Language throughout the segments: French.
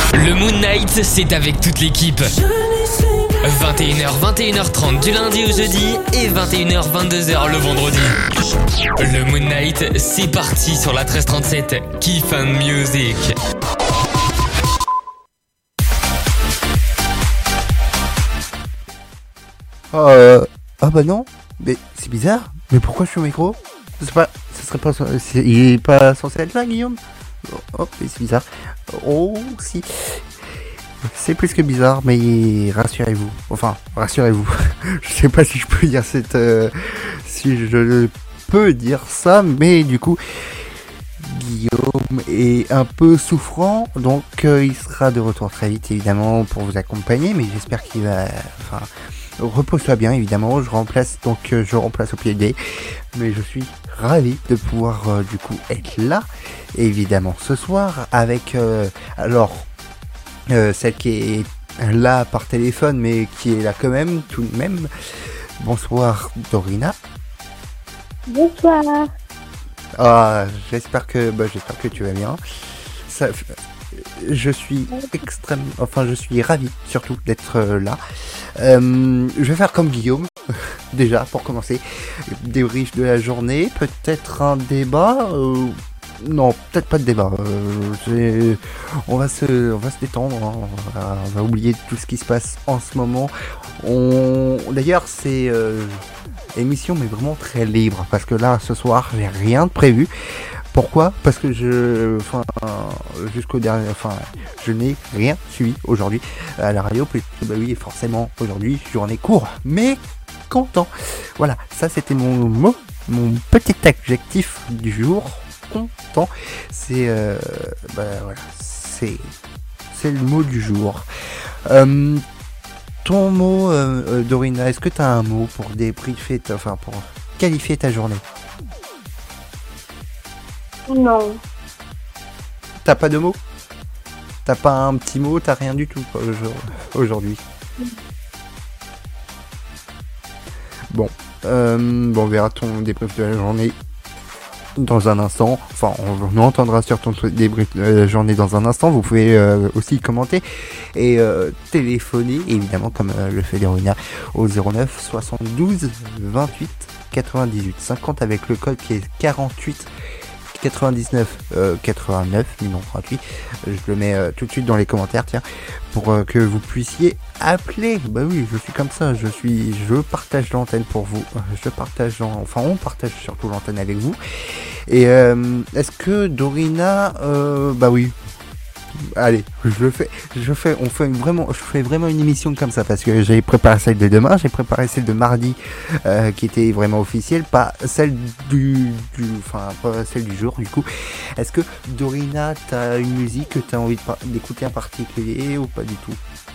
Le Moon Night, c'est avec toute l'équipe. 21h, 21h30 du lundi au jeudi et 21h, 22h le vendredi. Le Moon Night, c'est parti sur la 1337. Keep and Music. Ah bah non, mais c'est bizarre. Mais pourquoi je suis au micro? Il est pas censé être là, Guillaume? Oh, mais c'est bizarre. Oh, si. C'est plus que bizarre, mais rassurez-vous. Enfin, rassurez-vous. Je sais pas si je peux dire si je peux dire ça, mais du coup, Guillaume est un peu souffrant, donc il sera de retour très vite, évidemment, pour vous accompagner, mais j'espère qu'il va... Enfin, repose-toi bien, évidemment, je remplace au pied de nez, mais je suis ravi de pouvoir, du coup, être là, évidemment, ce soir, avec, celle qui est là par téléphone, mais qui est là quand même, tout de même. Bonsoir, Dorina. Bonsoir. Ah, j'espère que tu vas bien. Je suis je suis ravi surtout d'être là. Je vais faire comme Guillaume, déjà pour commencer. Débrief de la journée, peut-être un débat. Non, peut-être pas de débat. On va se détendre. Hein. On va oublier tout ce qui se passe en ce moment. D'ailleurs, c'est émission mais vraiment très libre parce que là, ce soir, j'ai rien de prévu. Pourquoi ? Parce que je n'ai rien suivi aujourd'hui à la radio. Bah oui, forcément, aujourd'hui, journée courte, mais content. Voilà, ça c'était mon petit adjectif du jour. Content, c'est c'est le mot du jour. Ton mot, Dorina, est-ce que tu as un mot pour débriefer, pour qualifier ta journée? Non. T'as pas de mots? T'as pas un petit mot? T'as rien du tout aujourd'hui? Bon, on verra ton débrief de la journée dans un instant. Enfin, on entendra sur ton débrief de la journée dans un instant. Vous pouvez aussi commenter et téléphoner, évidemment, comme le fait Dorina, au 09 72 28 98 50 avec le code qui est 48 99 89 numéro 38. Je le mets tout de suite dans les commentaires, tiens, pour que vous puissiez appeler. Bah oui, je suis comme ça, je partage l'antenne pour vous. On partage surtout l'antenne avec vous. Et est-ce que Dorina, bah oui. Allez, je fais vraiment une émission comme ça parce que j'ai préparé celle de demain, j'ai préparé celle de mardi qui était vraiment officielle, pas celle pas celle du jour du coup. Est-ce que Dorina, t'as une musique que t'as envie d'écouter en particulier ou pas du tout?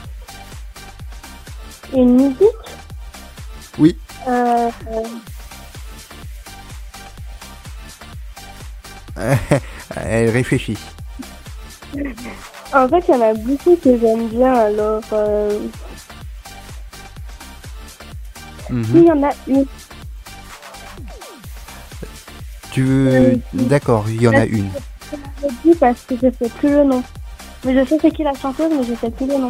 Une musique? Oui. Elle réfléchit. En fait, il y en a beaucoup que j'aime bien, alors... Il y en a une. D'accord, il y en a une. Je dis parce que je sais plus le nom. Mais je sais c'est qui la chanteuse, mais je sais plus le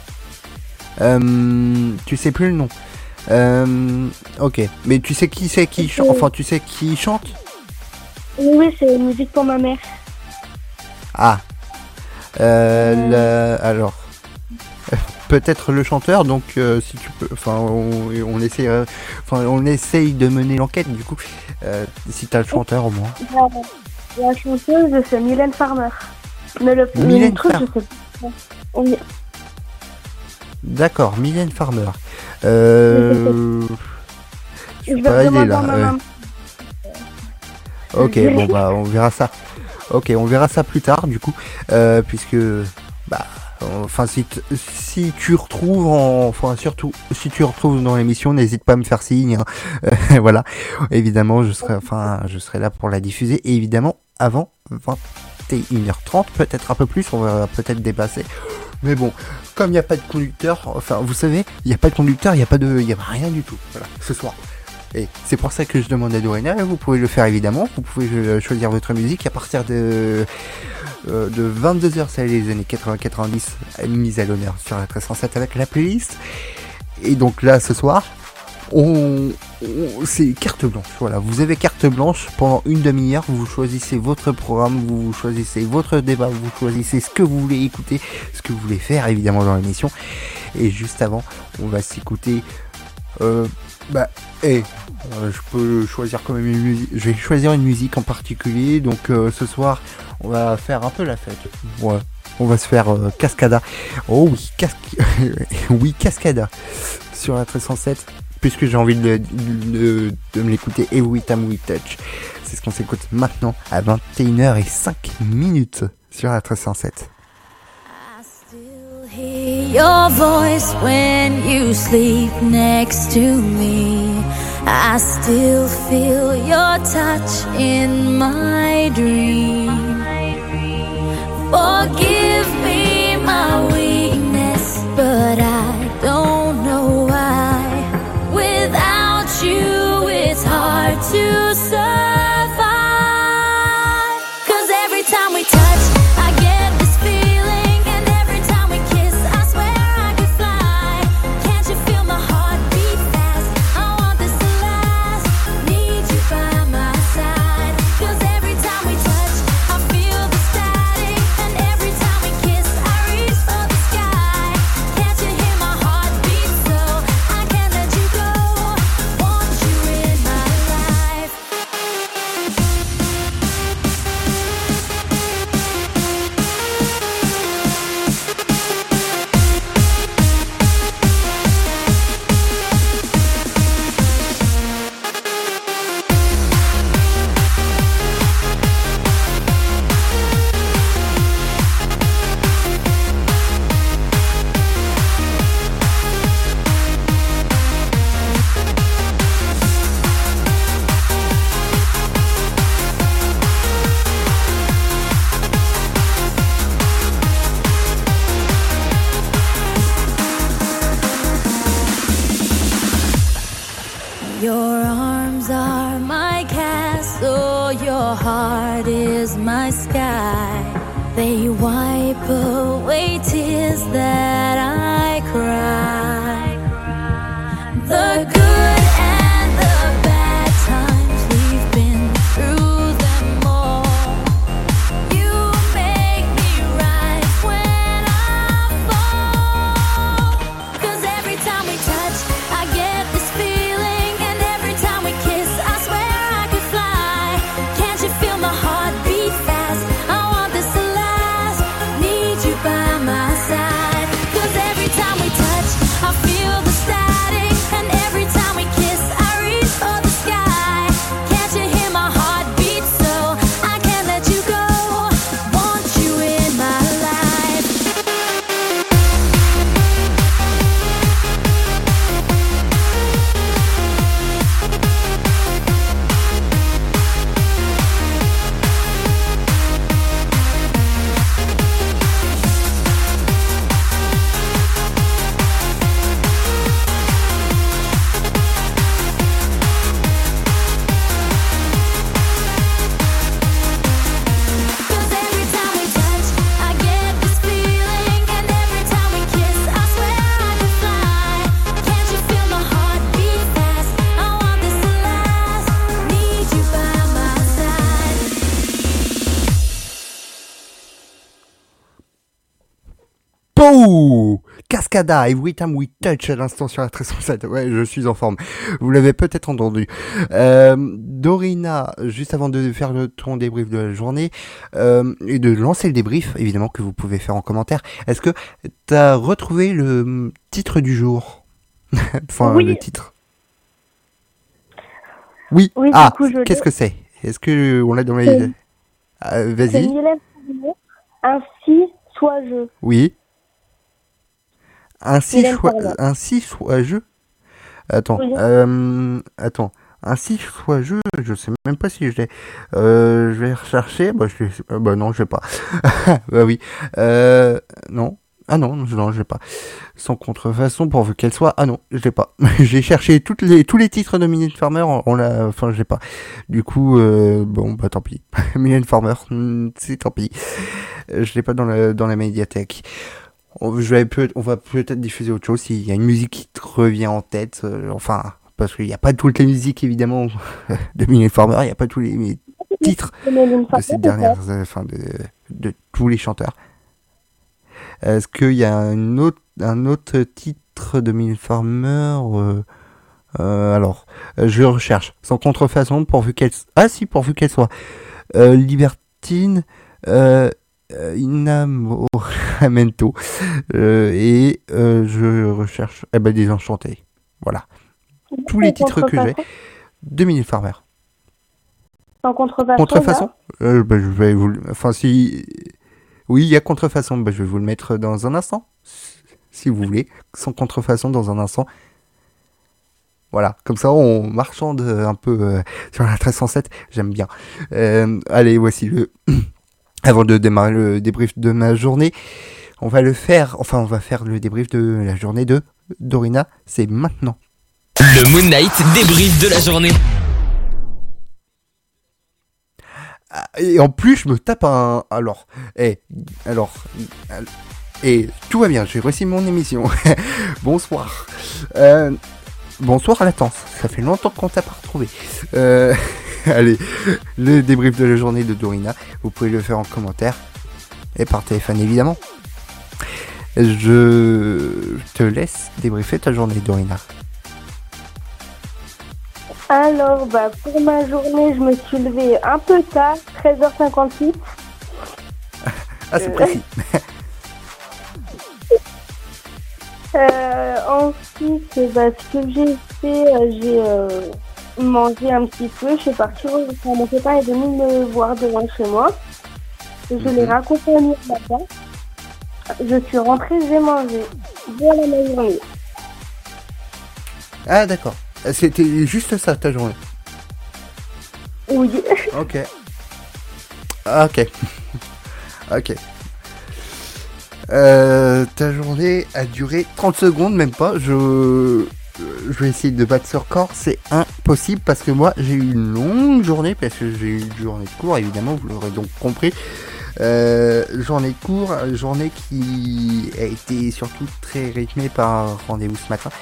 nom. Tu sais plus le nom. Ok, mais tu sais qui c'est qui chante? Enfin, tu sais qui chante? Oui, c'est une musique pour ma mère. Ah. Alors, peut-être le chanteur, donc si tu peux, on essaye de mener l'enquête du coup, si t'as le chanteur au moins. La chanteuse, c'est Mylène Farmer. Mais le truc, je sais pas. Oui. D'accord, Mylène Farmer. Je suis pas aidé là. Ok, bon bah on verra ça. Ok, on verra ça plus tard du coup, puisque si tu retrouves surtout si tu retrouves dans l'émission, n'hésite pas à me faire signe. Hein. Voilà, évidemment, je serai là pour la diffuser, et évidemment avant 21h30, peut-être un peu plus, on va peut-être dépasser. Mais bon, comme il n'y a pas de conducteur, vous savez, il n'y a pas de conducteur, il n'y a rien du tout. Voilà, ce soir. Et c'est pour ça que je demande à Dorina, vous pouvez le faire évidemment, vous pouvez choisir votre musique à partir de de 22h, c'est les années 80-90, mise à l'honneur sur la 1307 avec la playlist. Et donc là, ce soir, c'est carte blanche. Voilà, vous avez carte blanche pendant une demi-heure. Vous choisissez votre programme, vous choisissez votre débat, vous choisissez ce que vous voulez écouter, ce que vous voulez faire évidemment dans l'émission. Et juste avant, on va s'écouter. Je peux choisir quand même une musique. Je vais choisir une musique en particulier. Donc ce soir, on va faire un peu la fête. Ouais. On va se faire Cascada. Oh oui, oui, Cascada sur la 1307. Puisque j'ai envie de me l'écouter Every Time We Touch. C'est ce qu'on s'écoute maintenant à 21h05 sur la 1307. I still hear your voice when you sleep next to me. I still feel your touch in my dream. Forgive me my weakness, but I don't know why. Without you, it's hard to survive. 'Cause every time we touch, I get this feeling, and every time we kiss, I swear I could fly. Can't you feel my heart beat fast? I want this to last. Need you by my side. 'Cause every time we touch, I feel the static, and every time we kiss, I reach for the sky. Can't you hear my heart beat so? I can't let you go. Want you in my life. Your arms are my castle, your heart is my sky. They wipe away tears that I cry. The good and the bad times, we've been through them all. You make me rise when I fall. 'Cause every time we touch, I get this feeling, and every time we kiss, I swear I could fly. Can't you feel my heart beat fast? I want this to last. Need you by my side. 'Cause every time we touch, I feel the static, and every time we kiss, I reach for the sky. Can't you hear my heart beat so? I can't let you go. Want you in my life. Cause every time we touch, I get this feeling, and every time we kiss, I swear I could fly. Can't you feel my heart beat fast? I want this to last. Need you by my side. Pouh Cascada, Every Time We Touch à l'instant sur la 1307. Ouais, je suis en forme. Vous l'avez peut-être entendu. Dorina, juste avant de faire ton débrief de la journée et de lancer le débrief, évidemment, que vous pouvez faire en commentaire, est-ce que tu as retrouvé le titre du jour? Enfin, Oui. le titre. Oui. Oui, du Ah, coup, je qu'est-ce l'ai. que c'est? Est-ce que on l'a dans les... C'est Vas-y. Mylène Farmer. Ainsi sois-je. Oui. Mylène Farmer. Ainsi soit-je. Attends. Oui. Attends. Ainsi soit-je. Je sais même pas si je l'ai. Je vais rechercher. Bah, bah non, je sais pas. Bah oui. Non. Ah non, je l'ai pas. Sans contrefaçon, pourvu qu'elle soit... Ah non, je l'ai pas. J'ai cherché tous les titres de Mylène Farmer, je l'ai pas. Du coup, bon, bah tant pis. Mylène Farmer, c'est tant pis. Je l'ai pas dans la médiathèque. On va peut-être diffuser autre chose s'il y a une musique qui te revient en tête. Parce qu'il n'y a pas toutes les musiques, évidemment, de Mylène Farmer. Il n'y a pas tous les titres de ces dernières... de tous les chanteurs. Est-ce qu'il y a un autre titre de Mylène Farmer alors, je recherche. Sans contrefaçon, pourvu qu'elle soit. Libertine, Inamoramento. Et je recherche Désenchanté. Voilà. Tous les titres que j'ai de Mylène Farmer. Sans contrefaçon. Contrefaçon je vais vous... Enfin, si... Oui, il y a contrefaçon. Je vais vous le mettre dans un instant. Si vous voulez. Sans contrefaçon dans un instant. Voilà. Comme ça, on marchande un peu sur la 1307. J'aime bien. Allez, voici avant de démarrer le débrief de ma journée. On va faire le débrief de la journée de Dorina. C'est maintenant. Le Moon Knight débrief de la journée. Et en plus, je me tape et tout va bien, j'ai réussi mon émission. Bonsoir. Bonsoir à Latence, ça fait longtemps qu'on t'a pas retrouvé. Allez, le débrief de la journée de Dorina, vous pouvez le faire en commentaire et par téléphone évidemment. Je te laisse débriefer ta journée, Dorina. Alors, pour ma journée, je me suis levée un peu tard, 13h58. Ah, c'est précis. Ensuite, ce que j'ai fait, j'ai mangé un petit peu. Je suis partie au mon copain est venu me voir devant chez moi. Je l'ai raccompagné le matin. Je suis rentrée, j'ai mangé. Voilà ma journée. Ah, d'accord. C'était juste ça, ta journée? Oui. Ok. Ok. Ok. Ta journée a duré 30 secondes, même pas. Je vais essayer de battre ce record. C'est impossible parce que moi, j'ai eu une longue journée. Parce que j'ai eu une journée de cours, évidemment, vous l'aurez donc compris. Journée de cours, journée qui a été surtout très rythmée par un rendez-vous ce matin.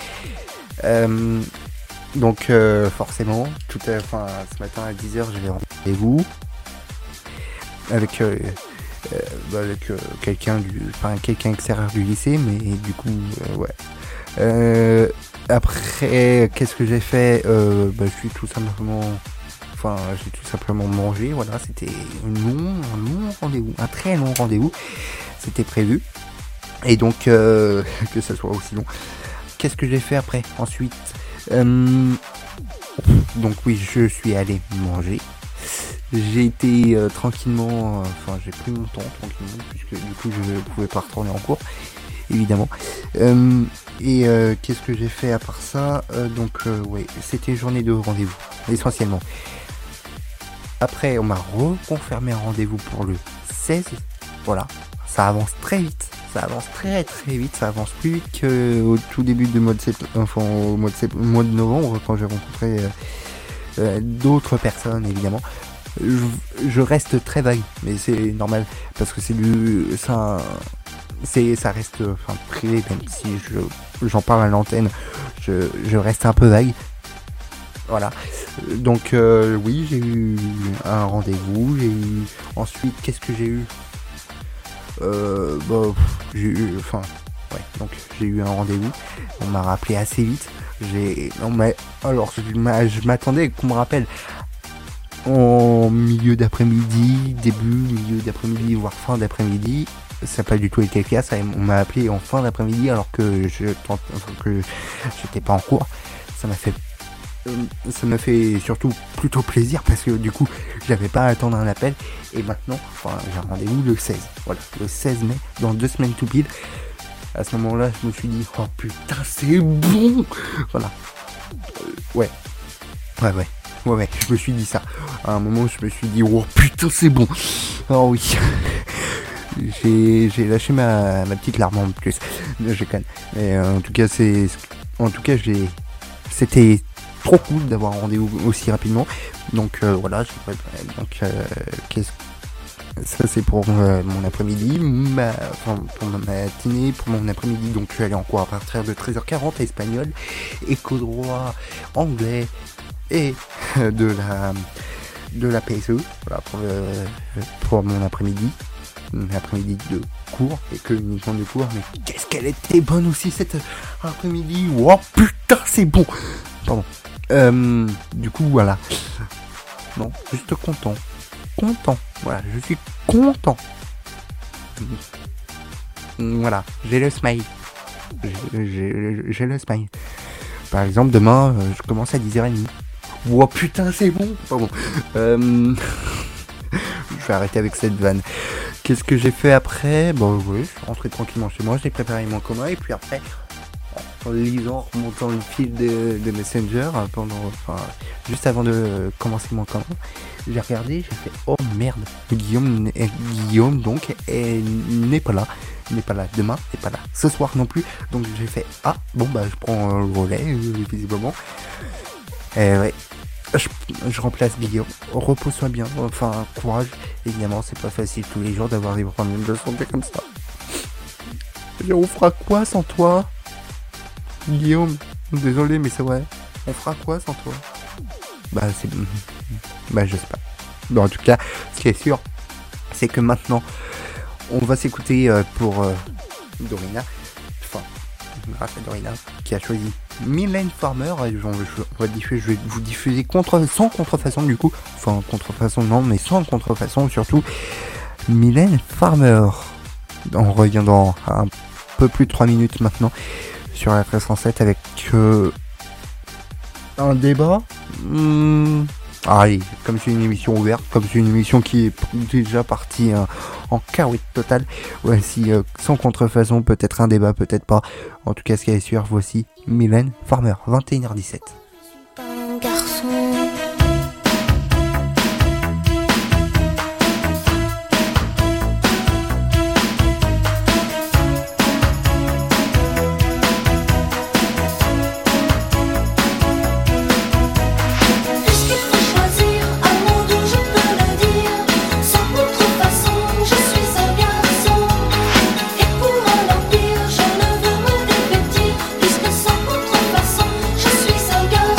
Donc forcément, ce matin à 10h, j'avais rendez-vous avec quelqu'un extérieur du lycée, mais du coup, ouais. Après, qu'est-ce que j'ai fait? J'ai tout simplement mangé, voilà, c'était un long rendez-vous, un très long rendez-vous, c'était prévu, et donc, que ça soit aussi long. Qu'est-ce que j'ai fait après? Ensuite, donc oui, je suis allé manger. J'ai été tranquillement, j'ai pris mon temps tranquillement, puisque du coup je ne pouvais pas retourner en cours, évidemment. Et qu'est-ce que j'ai fait à part ça? Ouais, c'était journée de rendez-vous, essentiellement. Après, on m'a reconfirmé un rendez-vous pour le 16. Voilà, ça avance très vite. Ça avance très très vite, ça avance plus vite qu'au tout début du mois de novembre, quand j'ai rencontré d'autres personnes, évidemment. Je reste très vague, mais c'est normal, parce que ça reste privé, même si j'en parle à l'antenne, je reste un peu vague. Voilà. Donc oui, j'ai eu un rendez-vous, ensuite, qu'est-ce que j'ai eu? J'ai eu un rendez-vous. On m'a rappelé assez vite. Je m'attendais qu'on me rappelle en milieu d'après-midi, milieu d'après-midi, voire fin d'après-midi. Ça n'a pas du tout été le cas. On m'a appelé en fin d'après-midi alors que j'étais pas en cours. Ça m'a fait surtout plutôt plaisir parce que du coup j'avais pas à attendre un appel, et maintenant j'ai un rendez-vous le 16, voilà, le 16 mai, dans 2 semaines tout pile. À ce moment là je me suis dit oh putain c'est bon, voilà. Ouais, je me suis dit ça à un moment, je me suis dit oh putain c'est bon, oh oui. J'ai lâché ma petite larme en plus. Je déconne. Mais en tout cas, c'était trop cool d'avoir un rendez-vous aussi rapidement. Donc voilà, ça c'est pour mon après-midi, pour ma matinée, pour mon après-midi. Donc je suis allé en cours à partir de 13h40, espagnol, éco-droit, anglais et de la PSE. Voilà pour mon après-midi. Après-midi de cours et que uniquement de cours. Mais qu'est-ce qu'elle était bonne aussi cette après-midi. Oh putain, c'est bon. Pardon. Du coup voilà. Non, juste content. Voilà, je suis content. Voilà, j'ai le smile. J'ai le smile. Par exemple, demain, je commence à 10h30. Oh putain, c'est bon. Pardon. Je vais arrêter avec cette vanne. Qu'est-ce que j'ai fait après? Bon, oui, je suis rentré tranquillement chez moi. J'ai préparé mon commun et puis après, en lisant, remontant le fil de Messenger, juste avant de commencer mon commun, j'ai regardé, j'ai fait oh merde, Guillaume donc n'est pas là, demain, n'est pas là, ce soir non plus. Donc j'ai fait ah bon bah je prends le relais visiblement. Et ouais. Je remplace Guillaume. Repose-toi bien. Enfin, courage. Évidemment, c'est pas facile tous les jours d'avoir des problèmes de santé comme ça. On fera quoi sans toi, Guillaume? Désolé, mais c'est vrai. On fera quoi sans toi? Bah, je sais pas. Bon, en tout cas, ce qui est sûr, c'est que maintenant, on va s'écouter pour Dorina. Enfin, grâce à Dorina, qui a choisi Mylène Farmer. Je vais vous diffuser sans contrefaçon du coup. Enfin, contrefaçon non, mais sans contrefaçon surtout. Mylène Farmer. On revient dans un peu plus de 3 minutes maintenant sur la 1307 avec un débat. Allez, comme c'est une émission ouverte, comme c'est une émission qui est déjà partie en carouette totale, voici sans contrefaçon, peut-être un débat, peut-être pas. En tout cas, ce qui est sûr, voici Mylène Farmer, 21h17. Un garçon. Je suis un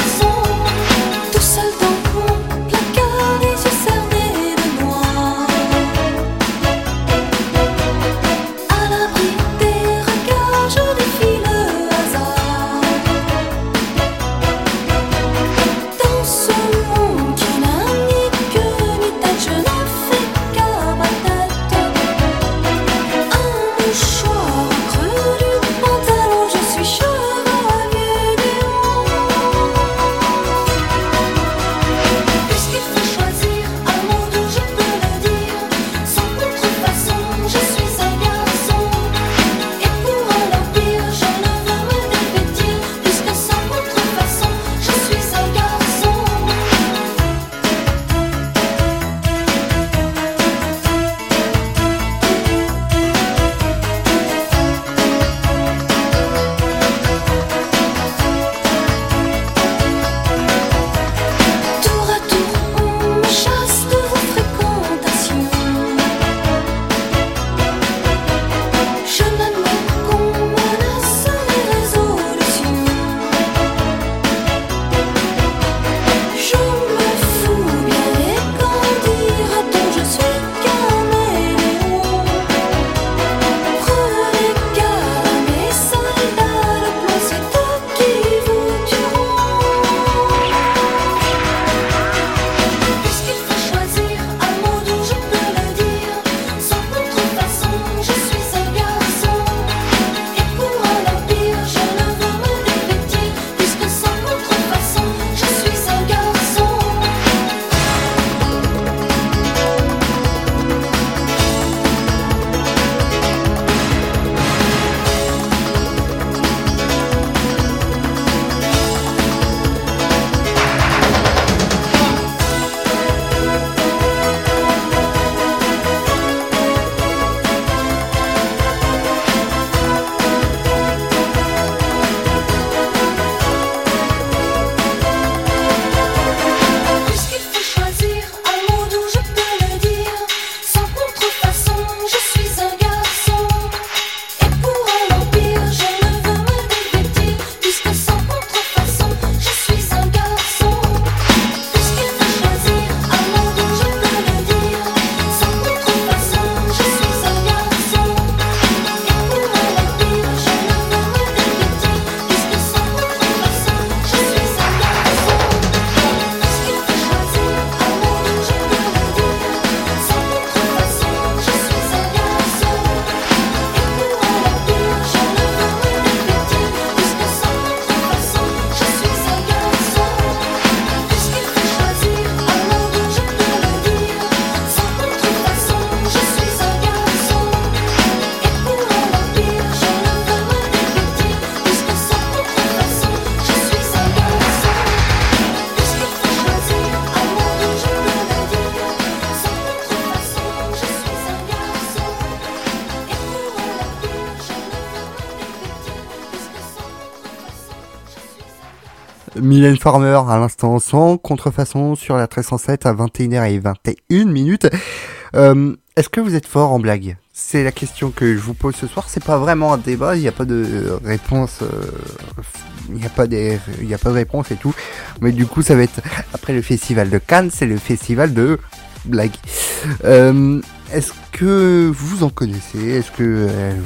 Mylène Farmer à l'instant sans contrefaçon sur la 1307 à 21h21. Est-ce que vous êtes fort en blague? C'est la question que je vous pose ce soir. C'est pas vraiment un débat, il n'y a pas de réponse, il n'y a pas de réponse et tout. Mais du coup, ça va être après le festival de Cannes, c'est le festival de blague. Est-ce que vous en connaissez? Est-ce que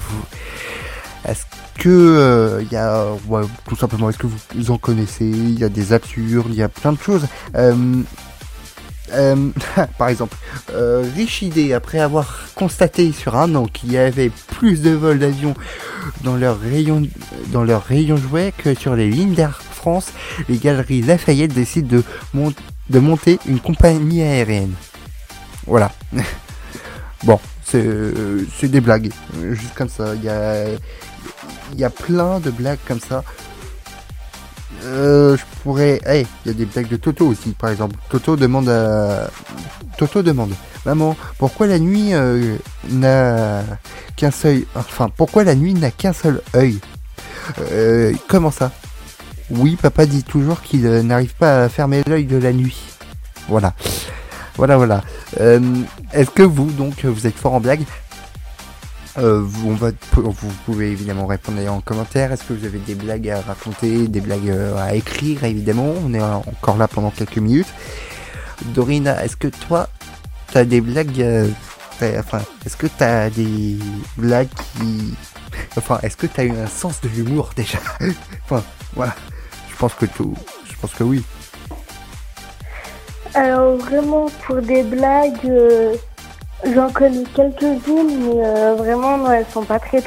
il y a tout simplement, est-ce que vous en connaissez? Il y a des absurdes, il y a plein de choses. Par exemple, Richidé, après avoir constaté sur un an qu'il y avait plus de vols d'avion dans leur rayon jouet que sur les lignes d'Air France, les Galeries Lafayette décident de monter une compagnie aérienne. Voilà. Bon, c'est des blagues, juste comme ça. Il y a plein de blagues comme ça. Je pourrais... il y a des blagues de Toto aussi, par exemple. Toto demande, maman, pourquoi la nuit n'a qu'un seul... Enfin, pourquoi la nuit n'a qu'un seul œil? Comment ça? Oui, papa dit toujours qu'il n'arrive pas à fermer l'œil de la nuit. Voilà. Est-ce que vous, donc, vous êtes fort en blague? Vous pouvez évidemment répondre en commentaire. Est-ce que vous avez des blagues à raconter, des blagues à écrire? Évidemment, on est encore là pendant quelques minutes. Dorina, est-ce que toi, t'as des blagues est-ce que t'as des blagues qui... est-ce que t'as eu un sens de l'humour déjà? Voilà. Je pense que oui. Alors vraiment, pour des blagues, j'en connais quelques-unes, mais vraiment, non, elles sont pas très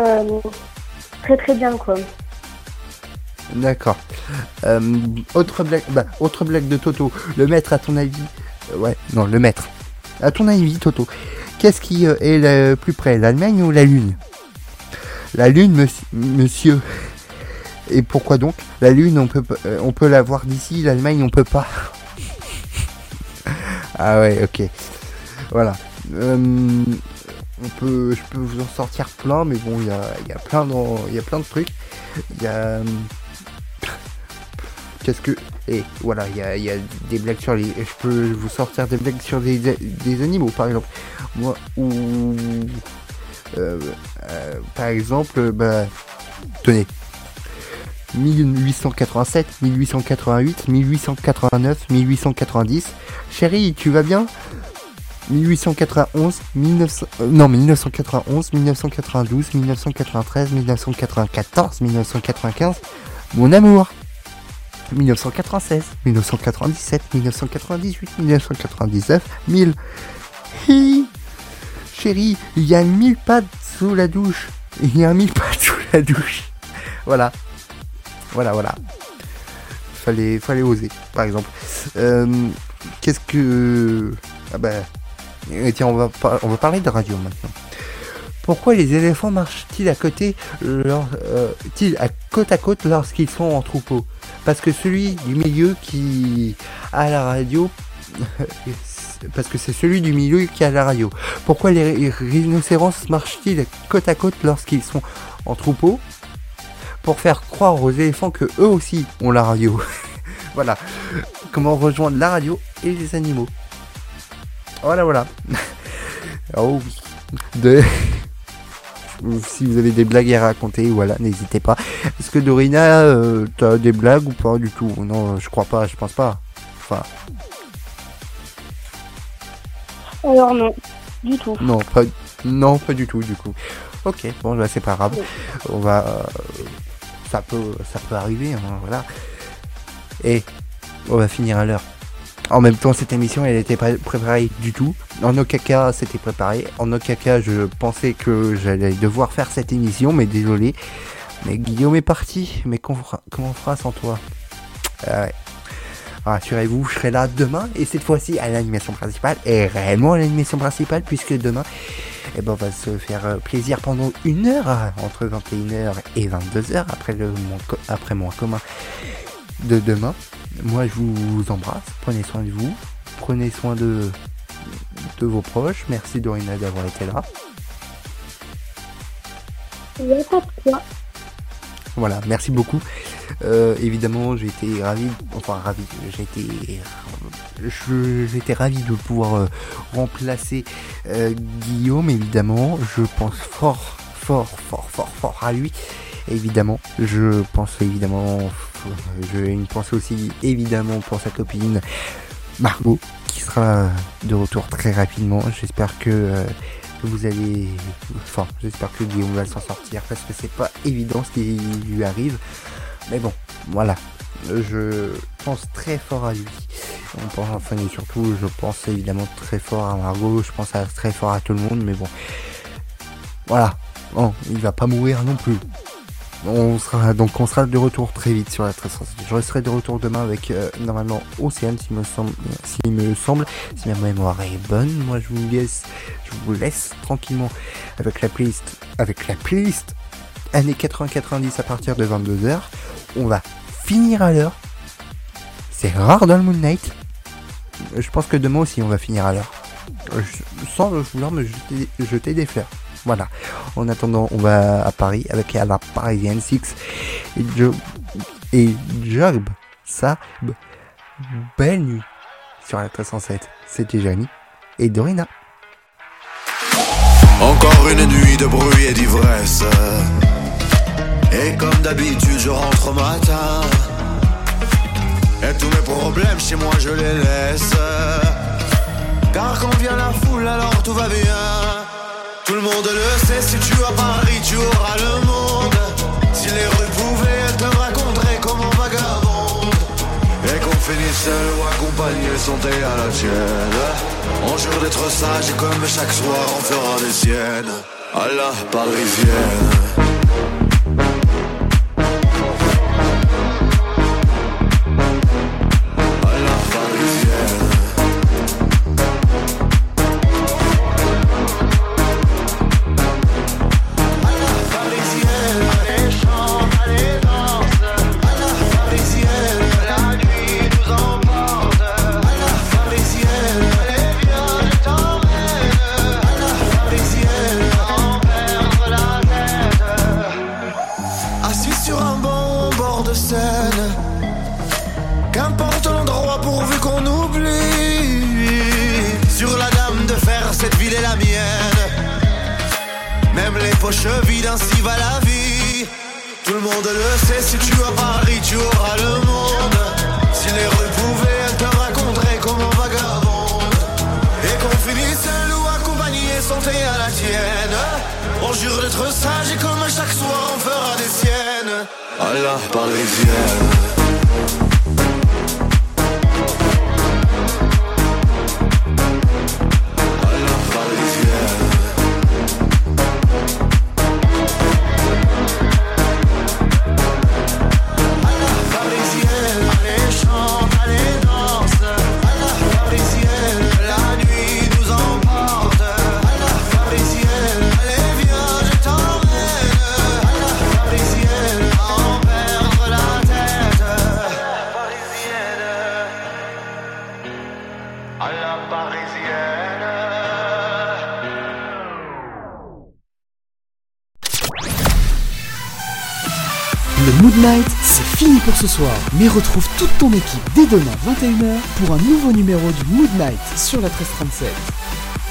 bien, quoi. D'accord. Autre blague de Toto. Le maître, à ton avis... le maître. À ton avis, Toto, qu'est-ce qui est le plus près, l'Allemagne ou la Lune? La Lune, monsieur. Et pourquoi donc? La Lune, on peut la voir d'ici, l'Allemagne, on peut pas. Ah ouais, ok. Voilà. Je peux vous en sortir plein, mais bon, il y a plein de trucs. Il y a... voilà, il y a des blagues sur les... Je peux vous sortir des blagues sur des animaux, par exemple. Moi, ou... par exemple, tenez. 1887, 1888, 1889, 1890. Chérie, tu vas bien? 1991, 1991, 1992, 1993, 1994, 1995. Mon amour. 1996, 1997, 1998, 1999, 1000. Hi. Chérie, il y a 1000 pattes sous la douche. Voilà. Fallait oser, par exemple. Qu'est-ce que... tiens, on va parler de radio maintenant. Pourquoi les éléphants marchent-ils côte à côte lorsqu'ils sont en troupeau? Parce que celui du milieu qui a la radio... Parce que c'est celui du milieu qui a la radio. Pourquoi les rhinocéros marchent-ils côte à côte lorsqu'ils sont en troupeau? Pour faire croire aux éléphants que eux aussi ont la radio. Voilà. Comment rejoindre la radio et les animaux. Voilà. Oh oui. Si vous avez des blagues à raconter, voilà, n'hésitez pas. Est-ce que Dorina, t'as des blagues ou pas du tout? Non, je crois pas, je pense pas. Enfin. Alors non, du tout. Non, pas du tout, du coup. Ok, bon, c'est pas grave. On va... ça peut arriver, hein, voilà. Et on va finir à l'heure. En même temps, cette émission, elle n'était pas préparée du tout. En aucun cas, c'était préparé. En aucun cas, je pensais que j'allais devoir faire cette émission, mais désolé. Mais Guillaume est parti. Mais comment on fera sans toi? Ouais. Rassurez-vous, je serai là demain, et cette fois-ci à l'animation principale, et réellement à l'animation principale, puisque demain, on va se faire plaisir pendant 1 heure, entre 21h et 22h, après mon commun de demain. Moi, je vous embrasse, prenez soin de vous, prenez soin de vos proches. Merci Dorina d'avoir été là. Il n'y a pas de quoi. Voilà, merci beaucoup. Évidemment, j'étais ravi de pouvoir remplacer Guillaume. Évidemment, je pense fort à lui. Évidemment, je pense évidemment, j'ai une pensée aussi évidemment pour sa copine Margot, qui sera de retour très rapidement. J'espère que j'espère que Guillaume va s'en sortir, parce que c'est pas évident ce qui lui arrive. Mais bon, voilà. Je pense très fort à lui. Et surtout, je pense évidemment très fort à Margot. Je pense très fort à tout le monde. Mais bon, voilà. Bon, il va pas mourir non plus. On sera de retour très vite sur la 1337. Je serai de retour demain avec normalement Océane, si ma mémoire est bonne. Moi, je vous laisse tranquillement avec la playlist années 80-90 à partir de 22h. On va finir à l'heure. C'est rare dans le Moon Knight. Je pense que demain aussi on va finir à l'heure. Sans vouloir me jeter des fleurs. Voilà. En attendant, on va à Paris avec la Parisienne 6 et Job. Ça, belle nuit sur la 1307. C'était Jani et Dorina. Encore une nuit de bruit et d'ivresse. Et comme d'habitude, je rentre au matin. Et tous mes problèmes chez moi, je les laisse. Car quand vient la foule, alors tout va bien. Tout le monde le sait, si tu es à Paris, tu auras le monde. Si les rues pouvaient, elles te raconteraient comment vagabonde. Et qu'on finisse seul ou accompagné, santé à la tienne. On jure d'être sage et comme chaque soir, on fera des siennes. À la parisienne. Poche vide, ainsi va la vie. Tout le monde le sait, si tu es à Paris, tu auras le monde. Si les rues pouvaient, elles te raconteraient comment vagabonde. Et qu'on finisse seul ou accompagné, santé à la tienne. On jure d'être sage et comme chaque soir, on fera des siennes. À la parisienne. Moon Knight, c'est fini pour ce soir, mais retrouve toute ton équipe dès demain 21h pour un nouveau numéro du Moon Knight sur la 1337.